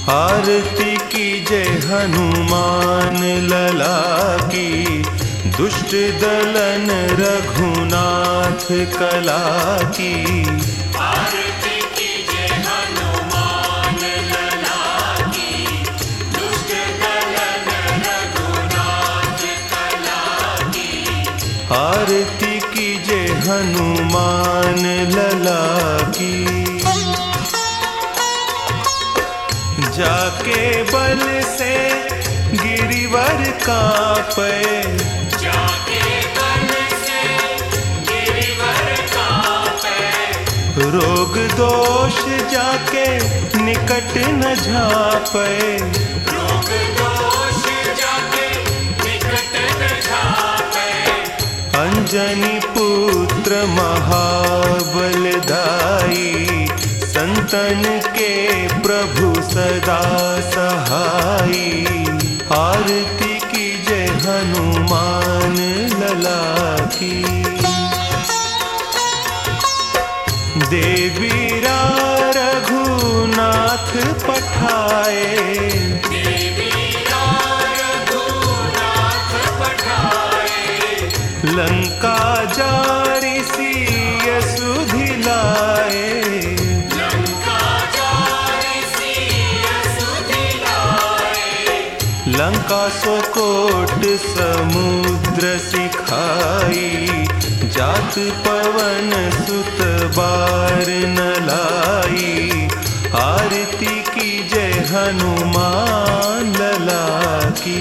आरती कीजे हनुमान लला की, दुष्ट दलन रघुनाथ कला की। आरती कीजे हनुमान लला की, दुष्ट दलन रघुनाथ कला की। आरती कीजे हनुमान लला की। जाके बल से गिरिवर कांपे, जाके बल से गिरिवर कांपे। रोग दोष जाके निकट न झापे, रोग दोष जाके निकट न झापे। अंजनी पुत्र महाबलदाई, संतन के प्रभु सदा सहाई। आरती कीजे हनुमान लला की। देवीरा रघुनाथ पठाए, देवीरा रघुनाथ पठाए। लंका जारी सिय सुधि लाए। लंका सो कोट समुद्र सिखाई, जात पवन सुत बार न लाई। आरती कीजे हनुमान लला की।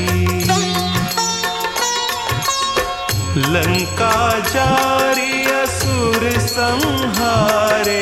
लंका जारी असुर संहारे,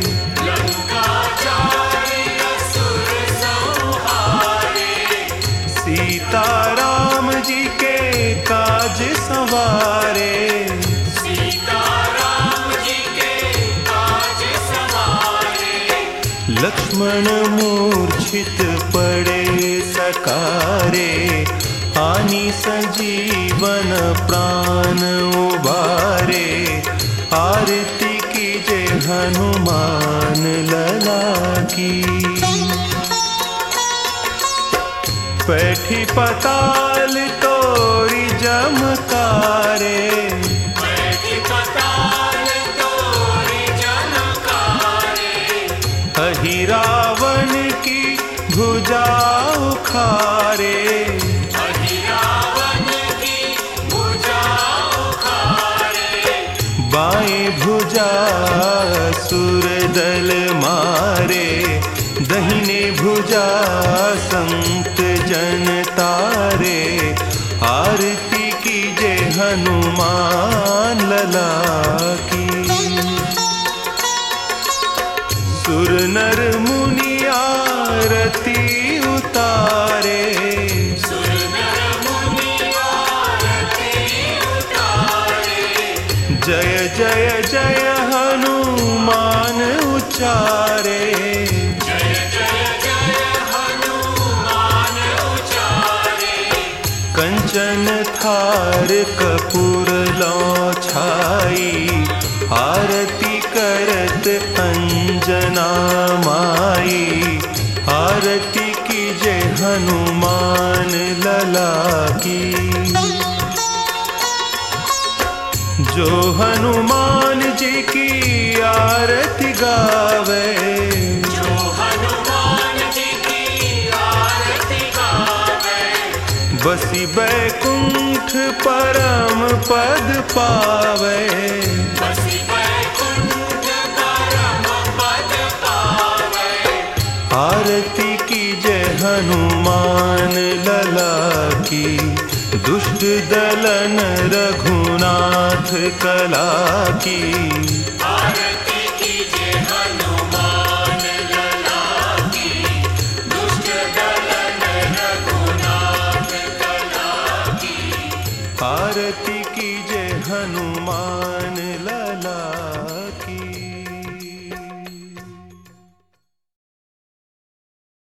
सीता राम जी के काज संवारे। सीता राम जी के काज संवारे। लक्ष्मण मूर्छित पड़े सकारे, आनी संजीवन प्राण उबारे। आरती कीजे हनुमान लला की। पैठी पताल तोरी जमकारे, पैठी पताल तोरी जमकारे। अहि रावण की भुजा उखारे, अहि रावण की भुजा उखारे। बाएं भुजा असुर दल मारे, दहिने भुजा संत जन तारे। आरती कीजे हनुमान लला की। सुर नर मुनि आरती उतारे, सुर नर मुनि आरती उतारे। जय जय जय हनुमान उचारे। जय जय जय हनुमान उचारे। कंचन थार कपूर लौ छाई, आरती करत अंजना माई। आरती कीजे हनुमान लला की। जो हनुमान जी की आरती गावे, जो हनुमान जी की आरती गावे। बसी बैकुंठ परम पद पावे। बसी बैकुंठ परम पद पावे। आरती कीजे हनुमान लला की। दुष्ट दलन रघुनाथ कला की। आरती कीजे हनुमान लला की, दुष्ट दलन रघुनाथ कला की। आरती कीजे हनुमान